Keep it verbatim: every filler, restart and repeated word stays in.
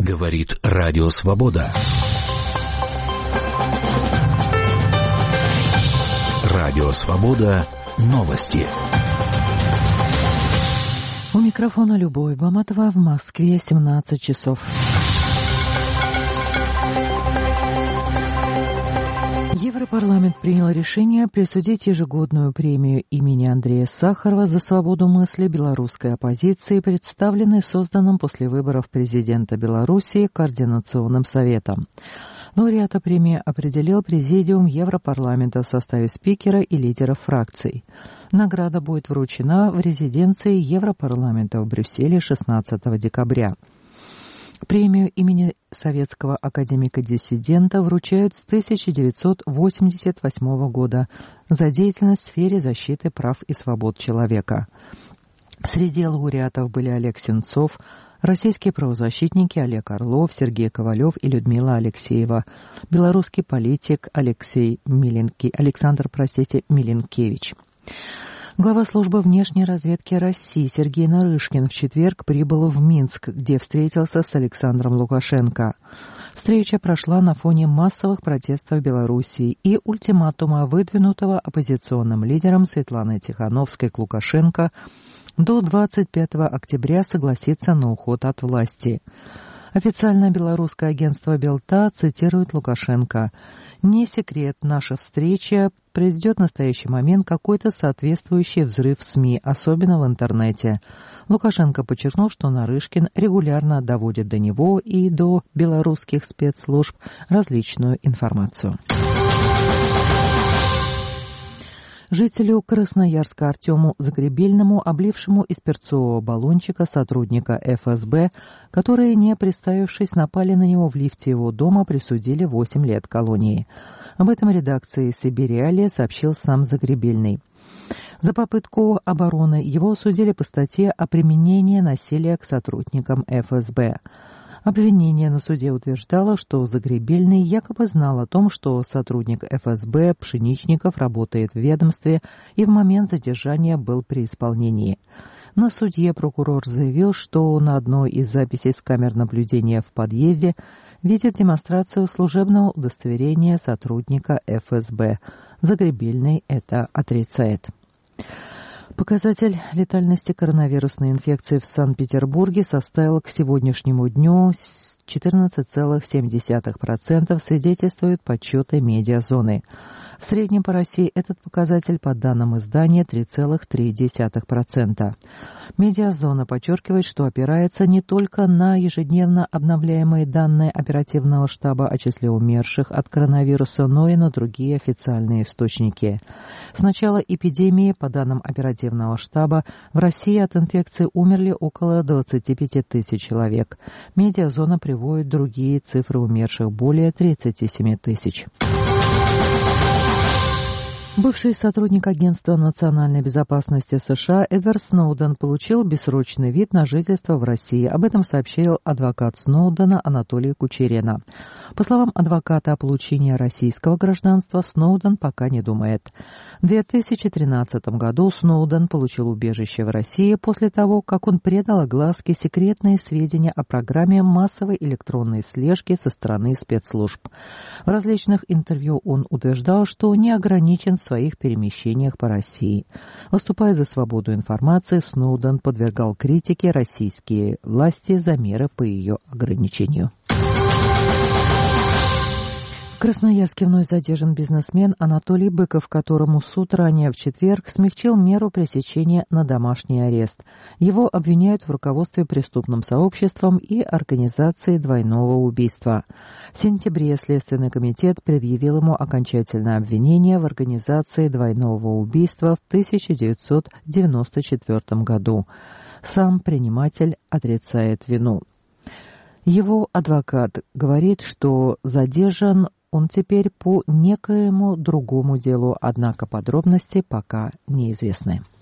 Говорит Радио Свобода. Радио Свобода. Новости. У микрофона Любовь Баматова. В Москве семнадцать часов. Европарламент принял решение присудить ежегодную премию имени Андрея Сахарова за свободу мысли белорусской оппозиции, представленной созданным после выборов президента Белоруссии Координационным советом. Лауреата премии определил Президиум Европарламента в составе спикера и лидеров фракций. Награда будет вручена в резиденции Европарламента в Брюсселе шестнадцатого декабря. Премию имени советского академика-диссидента вручают с тысяча девятьсот восемьдесят восьмого года за деятельность в сфере защиты прав и свобод человека. Среди лауреатов были Олег Сенцов, российские правозащитники Олег Орлов, Сергей Ковалев и Людмила Алексеева, белорусский политик Алексей Миленки, Александр, простите, Миленкевич. Глава службы внешней разведки России Сергей Нарышкин в четверг прибыл в Минск, где встретился с Александром Лукашенко. Встреча прошла на фоне массовых протестов в Белоруссии и ультиматума, выдвинутого оппозиционным лидером Светланой Тихановской к Лукашенко до двадцать пятого октября согласиться на уход от власти. Официальное белорусское агентство Белта цитирует Лукашенко: «Не секрет, наша встреча произойдет в настоящий момент какой-то соответствующий взрыв в СМИ, особенно в интернете». Лукашенко подчеркнул, что Нарышкин регулярно доводит до него и до белорусских спецслужб различную информацию. Жителю Красноярска Артему Загребельному, облившему из перцового баллончика сотрудника эф эс бэ, которые, не представившись, напали на него в лифте его дома, присудили восемь лет колонии. Об этом редакции «Сибириалия» сообщил сам Загребельный. За попытку обороны его осудили по статье о применении насилия к сотрудникам эф эс бэ. Обвинение на суде утверждало, что Загребельный якобы знал о том, что сотрудник эф эс бэ Пшеничников работает в ведомстве и в момент задержания был при исполнении. На суде прокурор заявил, что на одной из записей с камер наблюдения в подъезде видит демонстрацию служебного удостоверения сотрудника эф эс бэ. Загребельный это отрицает. Показатель летальности коронавирусной инфекции в Санкт-Петербурге составил к сегодняшнему дню четырнадцать целых семь десятых процента, свидетельствуют подсчеты медиазоны. В среднем по России этот показатель, по данным издания, три целых три десятых процента. Медиазона подчеркивает, что опирается не только на ежедневно обновляемые данные оперативного штаба о числе умерших от коронавируса, но и на другие официальные источники. С начала эпидемии, по данным оперативного штаба, в России от инфекции умерли около двадцать пять тысяч человек. Медиазона приводит другие цифры умерших — более тридцать семь тысяч. Бывший сотрудник Агентства национальной безопасности США Эдвард Сноуден получил бессрочный вид на жительство в России. Об этом сообщил адвокат Сноудена Анатолий Кучерена. По словам адвоката, о получении российского гражданства Сноуден пока не думает. В две тысячи тринадцатом году Сноуден получил убежище в России после того, как он предал огласке секретные сведения о программе массовой электронной слежки со стороны спецслужб. В различных интервью он утверждал, что не ограничен в своих перемещениях по России. Выступая за свободу информации, Сноуден подвергал критике российские власти за меры по ее ограничению. В Красноярске вновь задержан бизнесмен Анатолий Быков, которому суд ранее в четверг смягчил меру пресечения на домашний арест. Его обвиняют в руководстве преступным сообществом и организации двойного убийства. В сентябре Следственный комитет предъявил ему окончательное обвинение в организации двойного убийства в тысяча девятьсот девяносто четвёртом году. Сам приниматель отрицает вину. Его адвокат говорит, что задержан он теперь по некоему другому делу, однако подробности пока неизвестны.